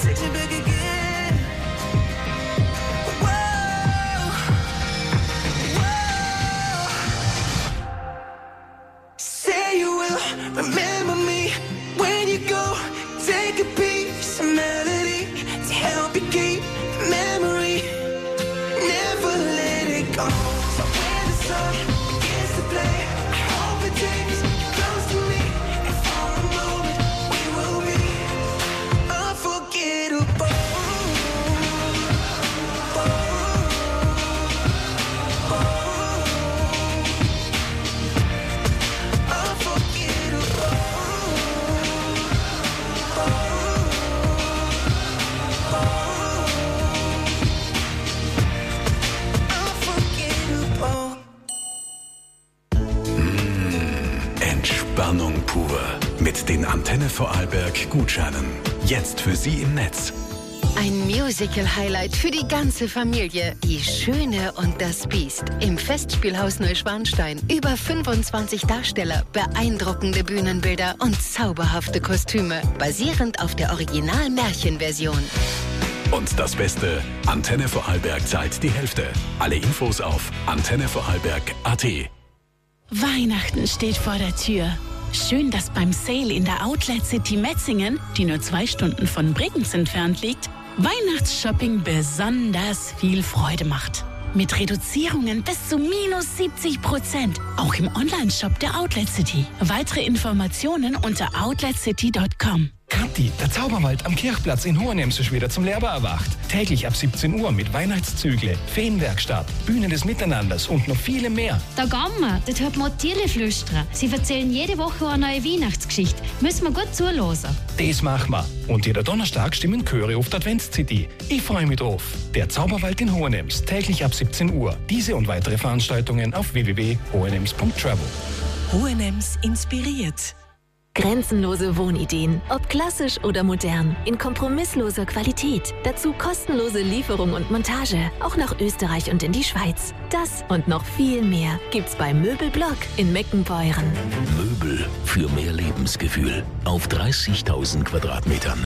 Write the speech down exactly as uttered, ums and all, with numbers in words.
takes me back again. Whoa, whoa. Say you will remember me when you go. Take a piece of melody to help you keep the memory. Never let it go. So when the sun begins to play, I hope it takes you close to me. And for a moment, we will be unforgettable. Entspannung pur mit den Antenne Vorarlberg Gutscheinen. Jetzt für Sie im Netz. Ein Musical-Highlight für die ganze Familie. Die Schöne und das Biest. Im Festspielhaus Neuschwanstein. Über fünfundzwanzig Darsteller, beeindruckende Bühnenbilder und zauberhafte Kostüme. Basierend auf der Original-Märchenversion. Und das Beste, Antenne Vorarlberg zahlt die Hälfte. Alle Infos auf antenne vorarlberg punkt at. Weihnachten steht vor der Tür. Schön, dass beim Sale in der Outlet City Metzingen, die nur zwei Stunden von Bregenz entfernt liegt, Weihnachtsshopping besonders viel Freude macht. Mit Reduzierungen bis zu minus siebzig Prozent. Auch im Onlineshop der Outlet City. Weitere Informationen unter outlet city punkt com. Kathi, der Zauberwald am Kirchplatz in Hohenems ist wieder zum Leben erwacht. Täglich ab siebzehn Uhr mit Weihnachtszügle, Feenwerkstatt, Bühne des Miteinanders und noch viele mehr. Da gehen wir, dort hört man Tiere flüstern. Sie erzählen jede Woche eine neue Weihnachtsgeschichte. Müssen wir gut zuhören. Das machen wir. Und jeder Donnerstag stimmen Chöre auf der Advents-C D. Ich freue mich drauf. Der Zauberwald in Hohenems, täglich ab siebzehn Uhr. Diese und weitere Veranstaltungen auf w w w punkt hohenems punkt travel. Hohenems inspiriert. Grenzenlose Wohnideen, ob klassisch oder modern, in kompromissloser Qualität. Dazu kostenlose Lieferung und Montage, auch nach Österreich und in die Schweiz. Das und noch viel mehr gibt's bei Möbelblock in Meckenbeuren. Möbel für mehr Lebensgefühl auf dreißigtausend Quadratmetern.